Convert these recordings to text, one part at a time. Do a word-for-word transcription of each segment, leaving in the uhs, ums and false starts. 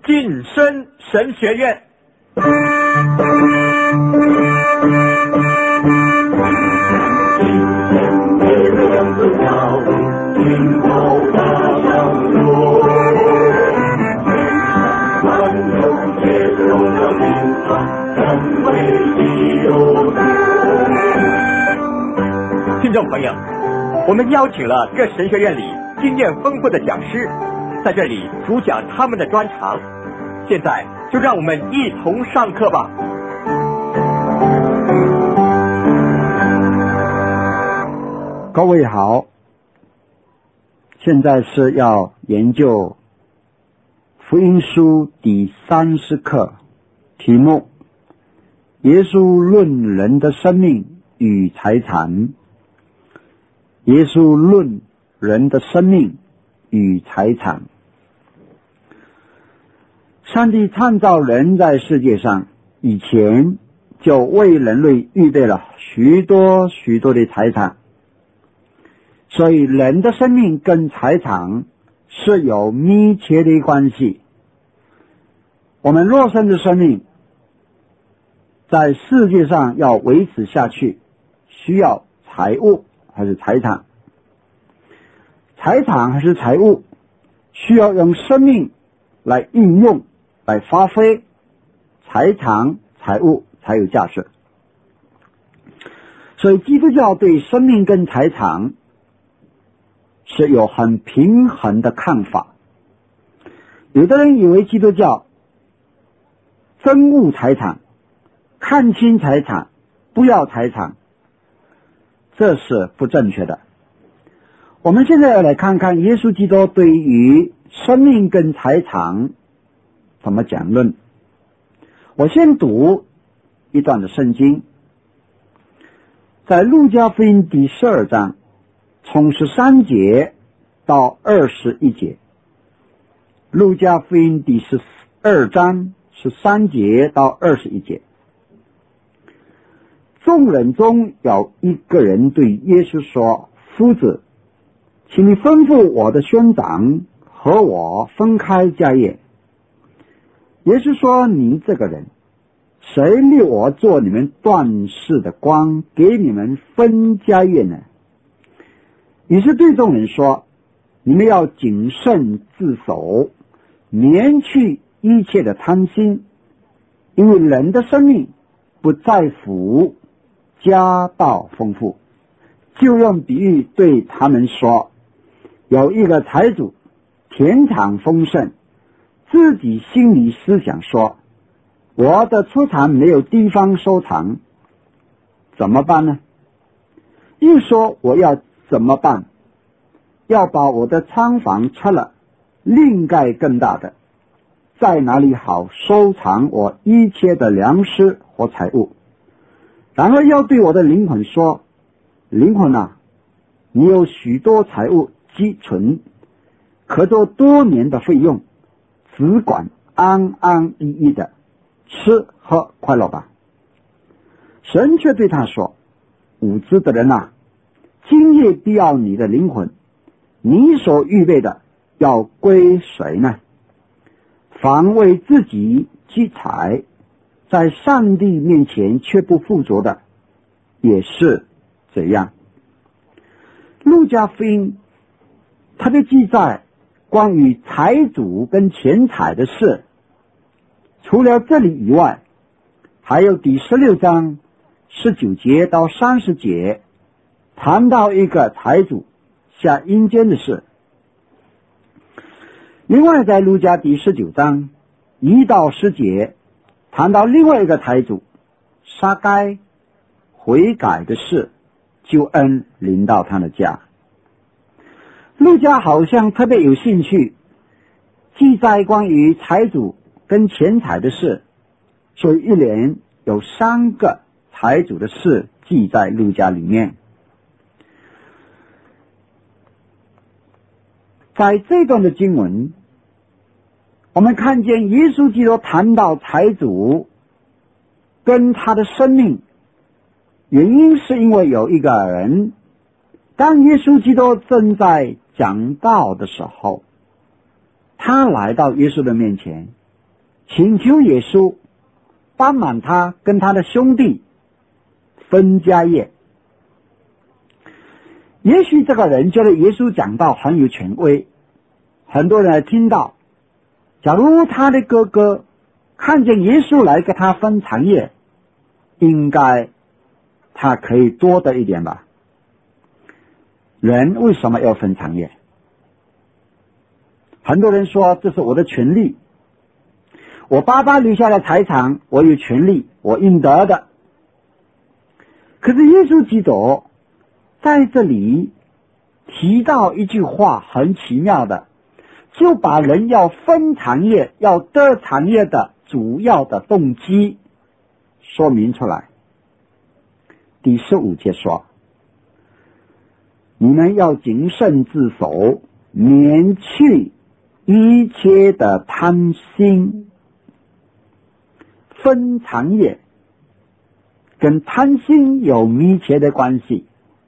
晋升神学院。听众朋友，我们邀请了各神学院里经验丰富的讲师，在这里主讲他们的专长。现在就让我们一同上课吧。 各位好，现在是要研究福音书第三十课，题目：耶稣论人的生命与财产。耶稣论人的生命与财产。上帝创造人在世界上以前，就为人类预备了许多许多的财产，所以人的生命跟财产是有密切的关系。我们肉身的生命在世界上要维持下去，需要财物还是财产？财产还是财物，需要用生命来应用来发挥，财产财物才有价值。所以基督教对生命跟财产是有很平衡的看法。有的人以为基督教憎恶财产，看清财产，不要财产，这是不正确的。我们现在要来看看耶稣基督对于生命跟财产怎么讲论。我先读一段的圣经，在路加福音第十二章，从十三节到二十一节。路加福音第十二章十三节到二十一节。众人中有一个人对耶稣说：夫子，请你吩咐我的兄长和我分开家业。耶稣说：你这个人，谁立我做你们断事的官，给你们分家业呢？于是对众人说：你们要谨慎自守，免去一切的贪心，因为人的生命不在乎家道丰富。就用比喻对他们说，有一个财主，田产丰盛，自己心里思想说，我的出产没有地方收藏，怎么办呢？又说，我要怎么办？要把我的仓房拆了，另盖更大的，在哪里好收藏我一切的粮食和财物？然后要对我的灵魂说，灵魂啊，你有许多财物积存，可做多年的费用，只管安安逸逸的吃喝快乐吧。神却对他说，无知的人啊，今夜必要你的灵魂，你所预备的要归谁呢？凡为自己积财，在上帝面前却不富足的，也是这样。路加福音特别记载关于财主跟钱财的事，除了这里以外，还有第十六章十九节到三十节谈到一个财主下阴间的事。另外在路加第十九章一到十节谈到另外一个财主撒该悔改的事，救恩临到他的家。路加好像特别有兴趣记载关于财主跟钱财的事，所以一连有三个财主的事记在路加里面。在这段的经文，我们看见耶稣基督谈到财主跟他的生命，原因是因为有一个人，当耶稣基督正在讲道的时候，他来到耶稣的面前， 请求耶稣帮忙他跟他的兄弟分家业。也许这个人觉得耶稣讲道很有权威，很多人听到，假如他的哥哥看见耶稣来跟他分产业，应该他可以多得一点吧。人为什么要分产业？很多人说这是我的权利，我爸爸留下的财产我有权利，我应得的。可是耶稣基督在这里提到一句话很奇妙的，就把人要分产业要得产业的主要的动机说明出来。第十五节说，你们要谨慎自守，免去一切的贪心。分产业跟贪心有密切的关系。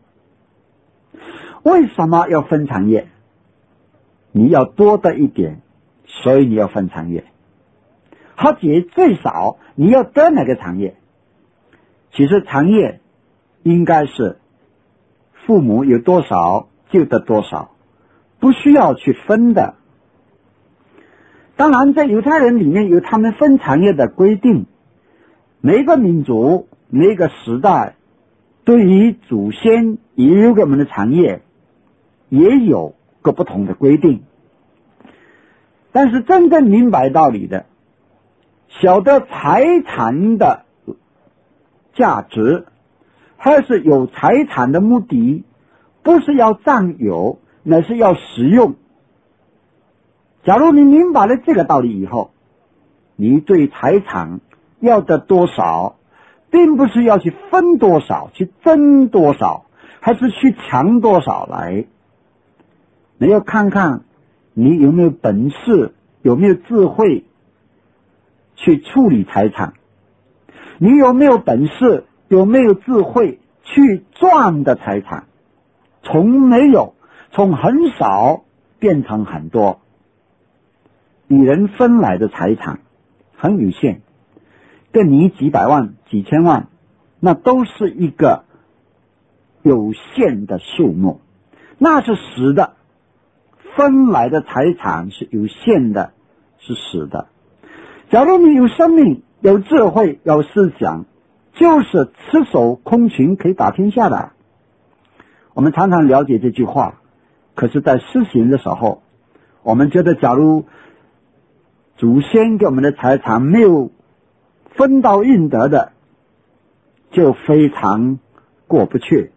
为什么要分产业？你要多得一点，所以你要分产业。或者最少你要得哪个产业？其实产业应该是父母有多少就得多少，不需要去分的。当然在犹太人里面有他们分产业的规定，每个民族每个时代对于祖先遗留给我们的产业也有个不同的规定。但是真正明白道理的，晓得财产的价值，还是有财产的目的，不是要占有，乃是要使用。假如你明白了这个道理以后，你对财产要得多少，并不是要去分多少，去争多少，还是去抢多少来。你要看看你有没有本事，有没有智慧去处理财产，你有没有本事，有没有智慧去赚的财产。从没有，从很少变成很多。与人分来的财产很有限，跟你几百万几千万，那都是一个有限的数目，那是实的。分来的财产是有限的，是实的。假如你有生命，有智慧，有思想，就是赤手空拳可以打天下的。我们常常了解这句话，可是在施行的时候，我们觉得假如祖先给我们的财产没有分到应得的，就非常过不去。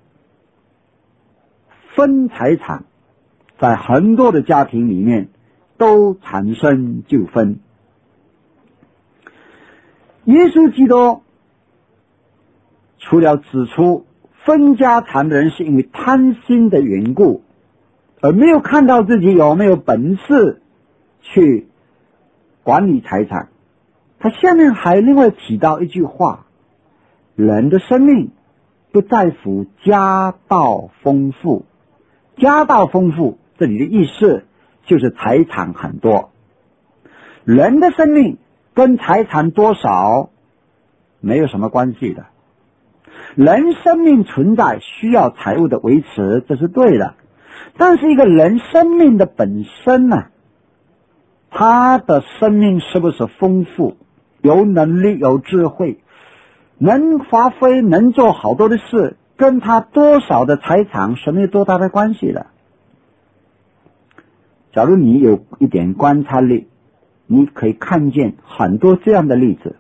分财产在很多的家庭里面都产生纠纷。耶稣基督除了指出分家产的人是因为贪心的缘故，而没有看到自己有没有本事去管理财产，他下面还另外提到一句话，人的生命不在乎家道丰富。家道丰富这里的意思就是财产很多，人的生命跟财产多少没有什么关系的。人生命存在需要财物的维持，这是对的，但是一个人生命的本身呢、啊，他的生命是不是丰富，有能力有智慧，能发挥能做好多的事，跟他多少的财产是没有多大的关系的。假如你有一点观察力，你可以看见很多这样的例子。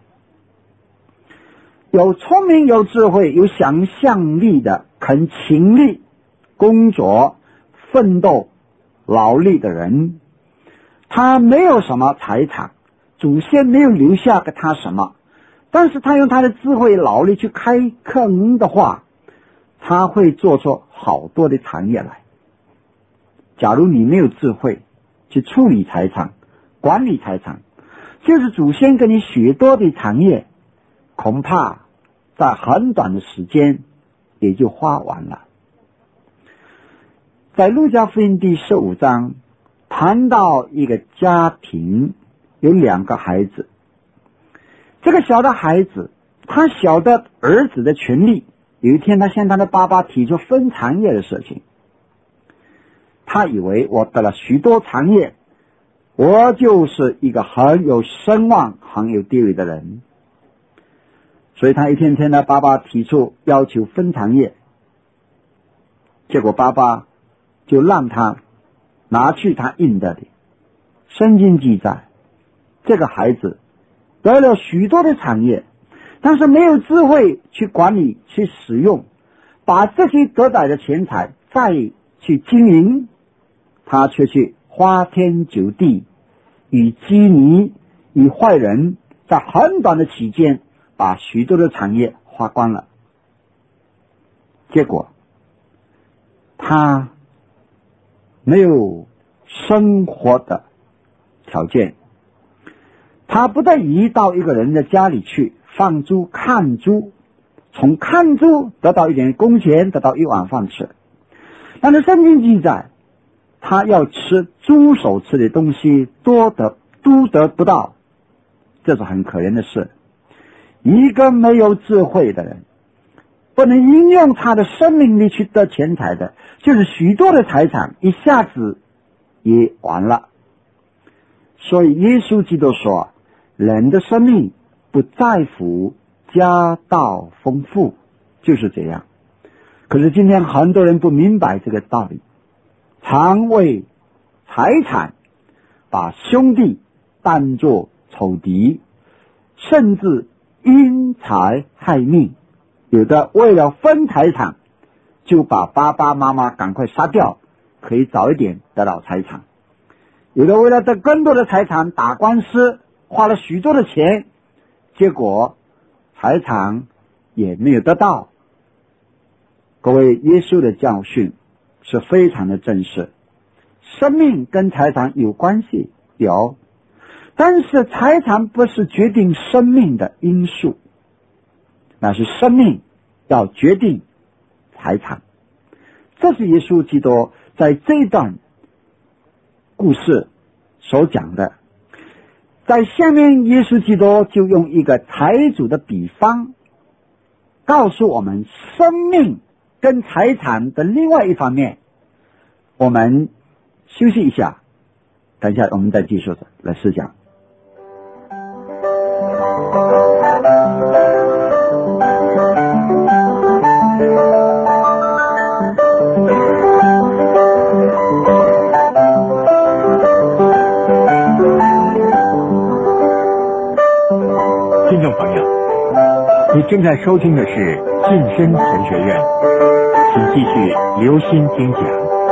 有聪明有智慧有想象力的，肯勤力工作奋斗劳力的人，他没有什么财产，祖先没有留下给他什么，但是他用他的智慧劳力去开垦的话，他会做出好多的产业来。假如你没有智慧去处理财产管理财产，就是祖先给你许多的产业，恐怕在很短的时间也就花完了。在路加福音第十五章谈到一个家庭有两个孩子， 这个小的孩子，他晓得儿子的权利。有一天他向他的爸爸提出分产业的事情，他以为我得了许多产业，我就是一个很有声望很有地位的人，所以他一天天的爸爸提出要求分产业，结果爸爸就让他拿去他应得的。圣经记载，这个孩子得了许多的产业，但是没有智慧去管理去使用，把这些得来的钱财再去经营，他却去花天酒地，与基尼与坏人在很短的期间把许多的产业花光了。结果他没有生活的条件，他不得已到一个人的家里去放猪看猪，从看猪得到一点工钱，得到一碗饭吃。但是圣经记载，他要吃猪所吃的东西多得都得不到，这是很可怜的事。一个没有智慧的人，不能应用他的生命力去得钱财的，就是许多的财产一下子也完了。所以耶稣基督说，人的生命不在乎家道丰富，就是这样。可是今天很多人不明白这个道理，常为财产把兄弟当作仇敌，甚至因财害命。有的为了分财产，就把爸爸妈妈赶快杀掉，可以早一点得到财产。有的为了得更多的财产打官司，花了许多的钱，结果财产也没有得到。各位，耶稣的教训是非常的正式。生命跟财产有关系，有，但是财产不是决定生命的因素，那是生命要决定财产。这是耶稣基督在这段故事所讲的。在下面耶稣基督就用一个财主的比方，告诉我们生命跟财产的另外一方面。我们休息一下，等一下我们再继续来思讲。 听众朋友，你正在收听的是晋身神学院，请继续留心听讲。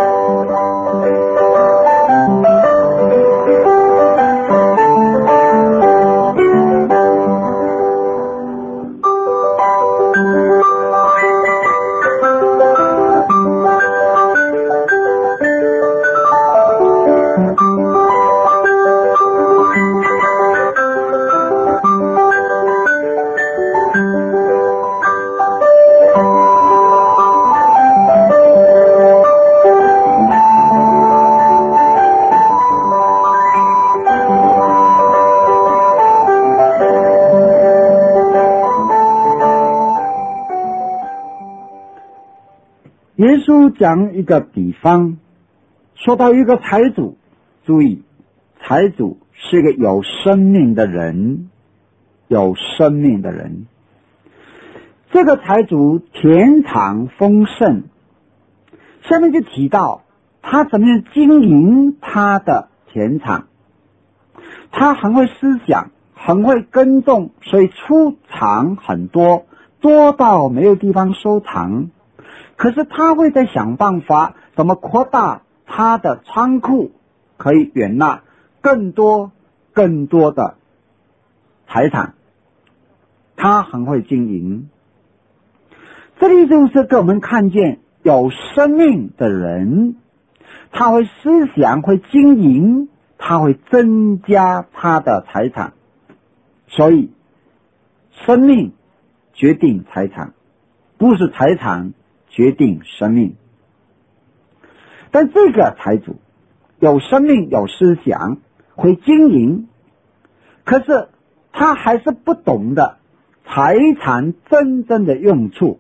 耶稣讲一个比方，说到一个财主，注意，财主是一个有生命的人，有生命的人。这个财主田产丰盛，下面就提到他怎么样经营他的田产。他很会思想，很会耕种，所以出产很多，多到没有地方收藏。可是他会在想办法怎么扩大他的仓库，可以容纳更多更多的财产。他很会经营。这里就是给我们看见有生命的人，他会思想，会经营，他会增加他的财产。所以生命决定财产，不是财产决定生命。但这个财主有生命，有思想，会经营，可是他还是不懂得财产真正的用处。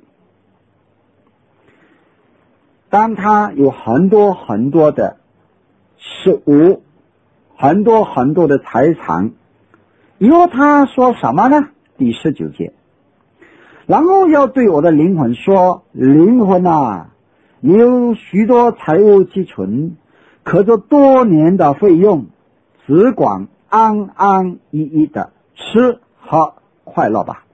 当他有很多很多的事物，很多很多的财产，以后他说什么呢？第十九节，然后要对我的灵魂说，灵魂啊，你有许多财物积存，可做多年的费用，只管安安逸逸的吃喝快乐吧。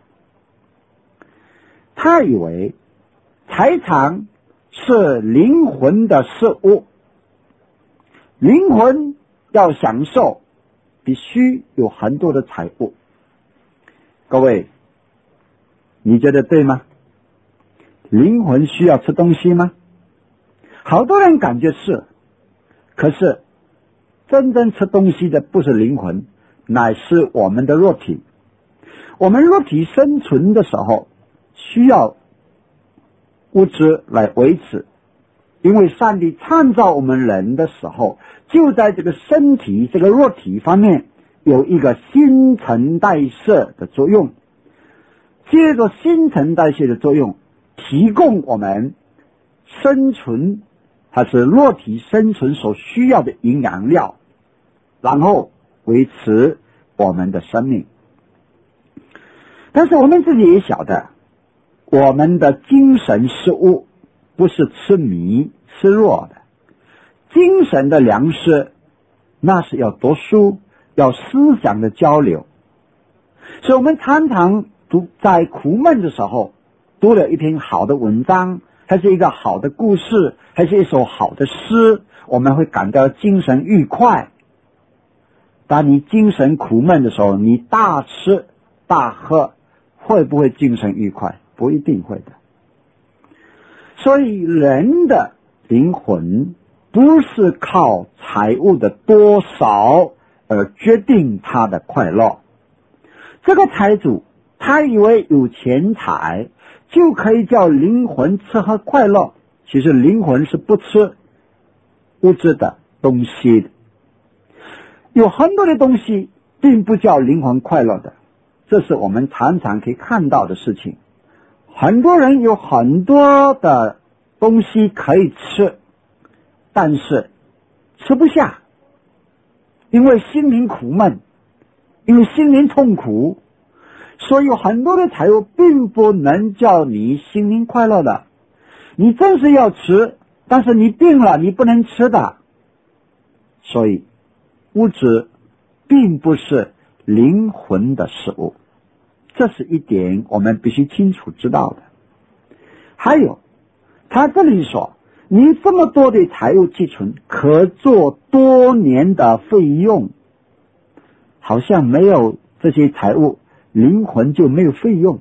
他以为财产是灵魂的事物，灵魂要享受必须有很多的财物。各位，你觉得对吗？灵魂需要吃东西吗？好多人感觉是，可是真正吃东西的不是灵魂，乃是我们的肉体。我们肉体生存的时候需要物质来维持，因为上帝创造我们人的时候，就在这个身体这个肉体方面有一个新陈代谢的作用，借着新陈代谢的作用提供我们生存，它是肉体生存所需要的营养料，然后维持我们的生命。但是我们自己也晓得，我们的精神食物不是吃米吃肉的，精神的粮食那是要读书，要思想的交流。所以我们常常读在苦闷的时候，读了一篇好的文章，还是一个好的故事，还是一首好的诗，我们会感到精神愉快。当你精神苦闷的时候，你大吃大喝，会不会精神愉快？不一定会的。所以人的灵魂不是靠财物的多少而决定他的快乐。这个财主他以为有钱财就可以叫灵魂吃喝快乐，其实灵魂是不吃物质的东西的。有很多的东西并不叫灵魂快乐的，这是我们常常可以看到的事情。很多人有很多的东西可以吃，但是吃不下，因为心灵苦闷，因为心灵痛苦，所以有很多的财物并不能叫你心灵快乐的。你真是要吃，但是你病了，你不能吃的。所以物质并不是灵魂的事物，这是一点我们必须清楚知道的。还有他这里说，你这么多的财物积存，可做多年的费用，好像没有这些财物，灵魂就没有费用。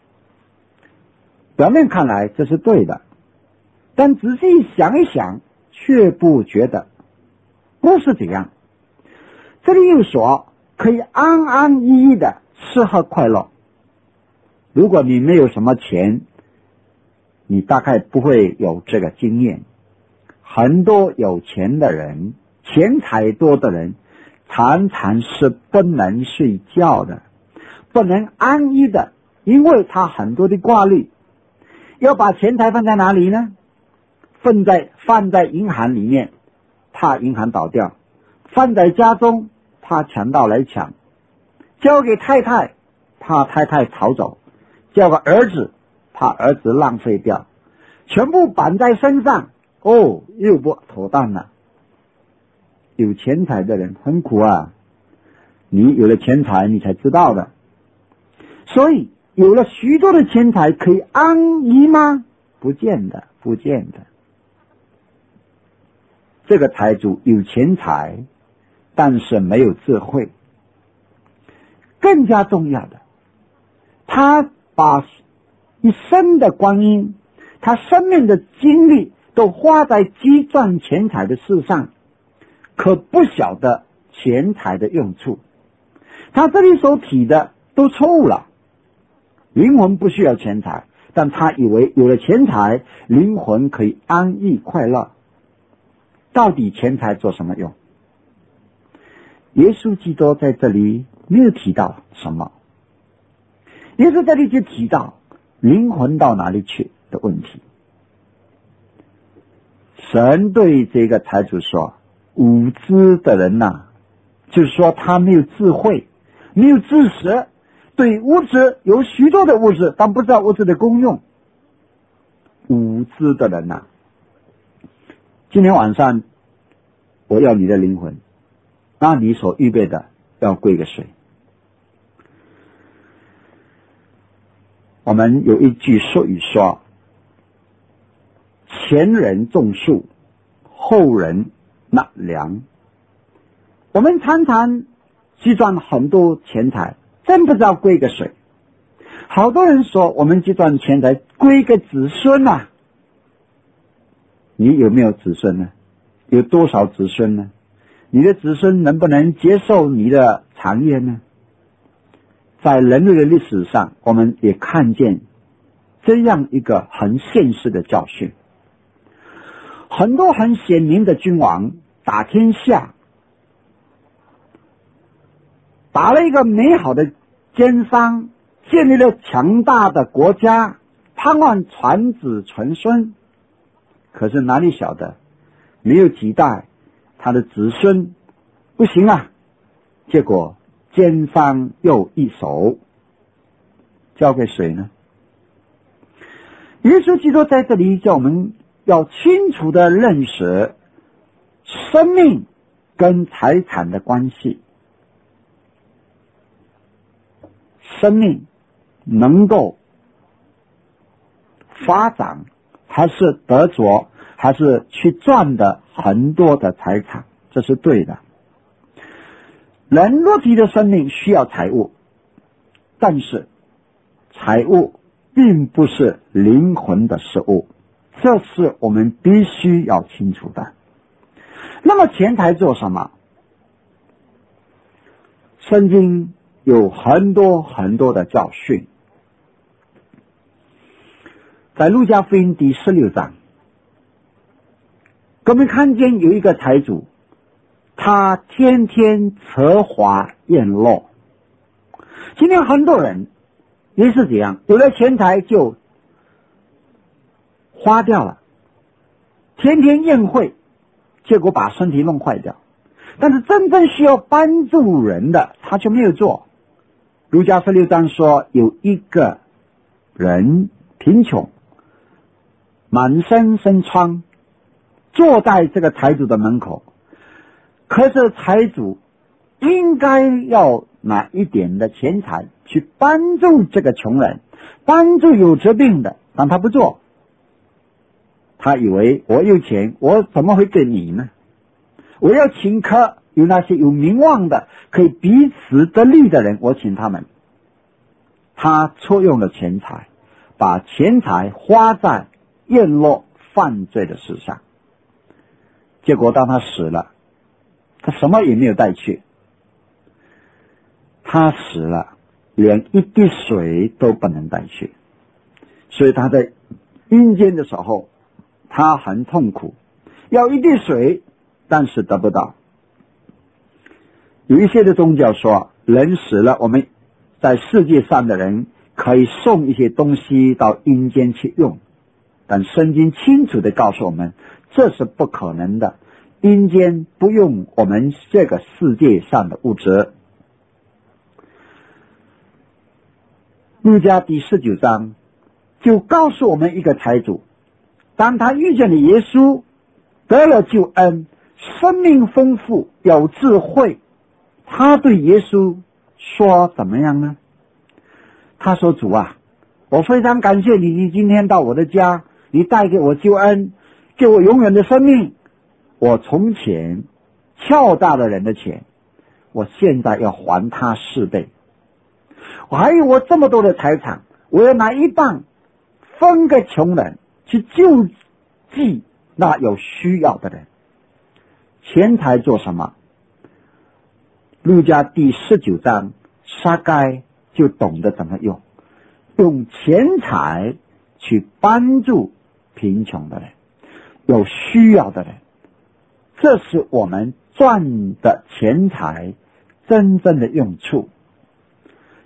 表面看来这是对的，但仔细想一想，却不觉得不是这样。这里又说可以安安逸逸的吃喝快乐。如果你没有什么钱，你大概不会有这个经验。很多有钱的人，钱财多的人，常常是不能睡觉的，不能安逸的，因为他很多的挂虑。要把钱财放在哪里呢？放在放在银行里面，怕银行倒掉；放在家中，怕强盗来抢；交给太太，怕太太逃走；交给儿子，怕儿子浪费掉；全部绑在身上，哦，又不妥当了。有钱财的人很苦啊，你有了钱财你才知道的。所以有了许多的钱财可以安逸吗？不见得，不见得。这个财主有钱财，但是没有智慧。更加重要的，他把一生的光阴，他生命的精力都花在积赚钱财的事上，可不晓得钱财的用处。他这里所提的都错误了。灵魂不需要钱财，但他以为有了钱财，灵魂可以安逸快乐。到底钱财做什么用？耶稣基督在这里没有提到什么。 耶稣这里就提到灵魂到哪里去的问题。神对这个财主说，无知的人呐、啊，就是说他没有智慧，没有知识，对物质有许多的物质，但不知道物质的功用。无知的人呐、啊，今天晚上我要你的灵魂，那你所预备的要归给谁？我们有一句俗语说，前人种树，后人纳粮。我们常常积赚很多钱财，真不知道归给谁。好多人说我们积赚钱财归给子孙啊，你有没有子孙呢？有多少子孙呢？你的子孙能不能接受你的产业呢？在人类的历史上，我们也看见这样一个很现实的教训。很多很显明的君王打天下，打了一个美好的经商，建立了强大的国家，盼望传子传孙。可是哪里晓得，没有几代，他的子孙不行啊，结果奸商又一手，交给谁呢？耶稣基督在这里叫我们要清楚的认识生命跟财产的关系。生命能够发展，还是得着，还是去赚的很多的财产，这是对的。人肉体的生命需要财物，但是财物并不是灵魂的事物，这是我们必须要清楚的。那么钱财做什么？圣经有很多很多的教训。在路加福音第十六章，我们看见有一个财主，他天天奢华宴乐。今天很多人也是这样，有了钱财就花掉了，天天宴会，结果把身体弄坏掉。但是真正需要帮助人的，他却没有做。路加十六章说，有一个人贫穷，满身生疮，坐在这个财主的门口。可是财主应该要拿一点的钱财去帮助这个穷人，帮助有疾病的，但他不做。他以为我有钱，我怎么会给你呢？我要请客，有那些有名望的，可以彼此得利的人，我请他们。他错用了钱财，把钱财花在宴乐犯罪的事上。结果当他死了，他什么也没有带去。他死了，连一滴水都不能带去。所以他在阴间的时候，他很痛苦，要一滴水，但是得不到。有一些的宗教说，人死了，我们在世界上的人可以送一些东西到阴间去用，但圣经清楚地告诉我们，这是不可能的。阴间不用我们这个世界上的物质。路加第十九章就告诉我们一个财主，当他遇见了耶稣，得了救恩，生命丰富，有智慧，他对耶稣说怎么样呢？他说，主啊，我非常感谢你，你今天到我的家，你带给我救恩，给我永远的生命。我从前敲诈了人的钱，我现在要还他四倍。我还有我这么多的财产，我要拿一半分给穷人，去救济那有需要的人。钱财做什么？路加第十九章，撒该就懂得怎么用，用钱财去帮助贫穷的人，有需要的人。这是我们赚的钱财真正的用处。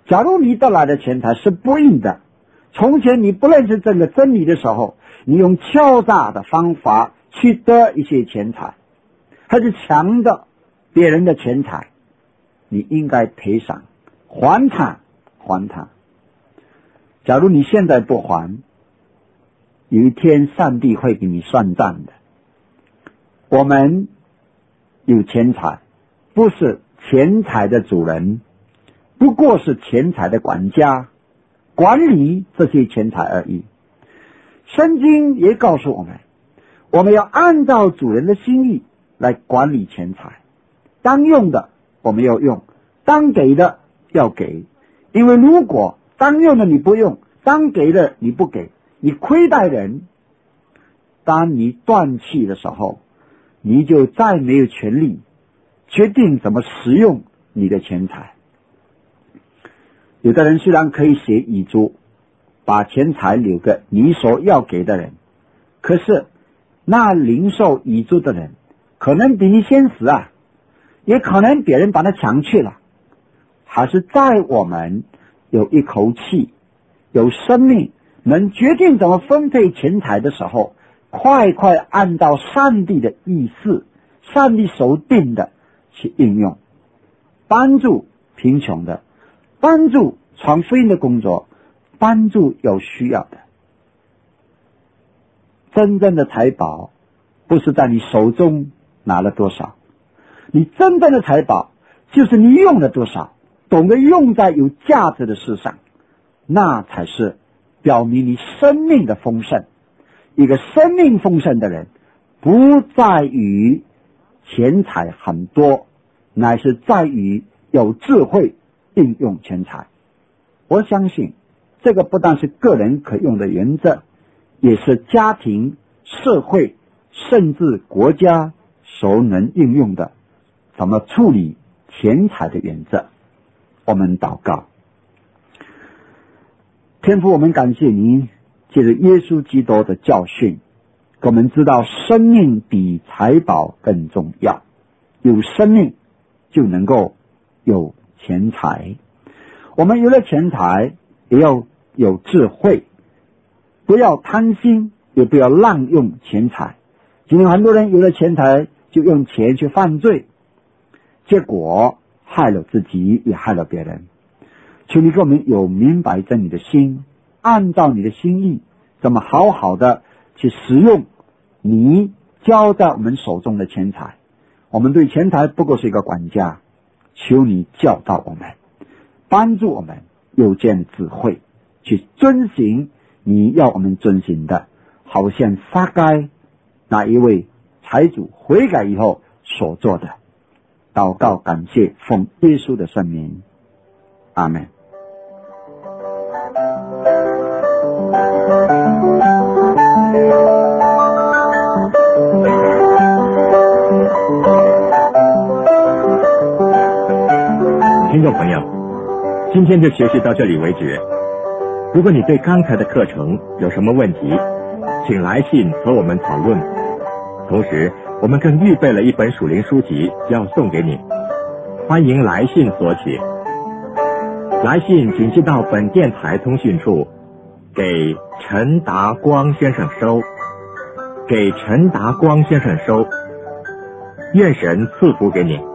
假如你得来的钱财是不义的，从前你不认识这个真理的时候，你用敲诈的方法去得一些钱财，还是抢的别人的钱财，你应该赔偿，还他，还他。假如你现在不还，有一天上帝会给你算账的。我们有钱财，不是钱财的主人，不过是钱财的管家，管理这些钱财而已。圣经也告诉我们，我们要按照主人的心意来管理钱财，当用的我们要用，当给的要给。因为如果当用的你不用，当给的你不给，你亏待人，当你断气的时候，你就再没有权利决定怎么使用你的钱财。有的人虽然可以写遗嘱，把钱财留给你所要给的人，可是那领受遗嘱的人可能比你先死啊，也可能别人把他抢去了。还是在我们有一口气，有生命，能决定怎么分配钱财的时候，快快按照上帝的意思，上帝所定的去应用，帮助贫穷的，帮助传福音的工作，帮助有需要的。真正的财宝不是在你手中拿了多少，你真正的财宝就是你用了多少，懂得用在有价值的事上，那才是表明你生命的丰盛。一个生命丰盛的人，不在于钱财很多，乃是在于有智慧应用钱财。我相信这个不但是个人可用的原则，也是家庭、社会甚至国家所能应用的怎么处理钱财的原则。我们祷告。天父，我们感谢您借着耶稣基督的教训，给我们知道生命比财宝更重要，有生命就能够有钱财。我们有了钱财也要有智慧，不要贪心，也不要滥用钱财。今天很多人有了钱财就用钱去犯罪，结果害了自己也害了别人。求你给我们有明白真理的心，按照你的心意怎么好好的去使用你交在我们手中的钱财。我们对钱财不过是一个管家，求你教导我们，帮助我们有这样的智慧去遵行你要我们遵行的，好像撒该那一位财主悔改以后所做的。祷告感谢，奉耶稣的圣名，阿们。 听众朋友，今天就学习到这里为止。如果你对刚才的课程有什么问题，请来信和我们讨论。同时我们更预备了一本属灵书籍要送给你，欢迎来信索取。来信请寄到本电台通讯处，给陈达光先生收，给陈达光先生收。愿神赐福给你。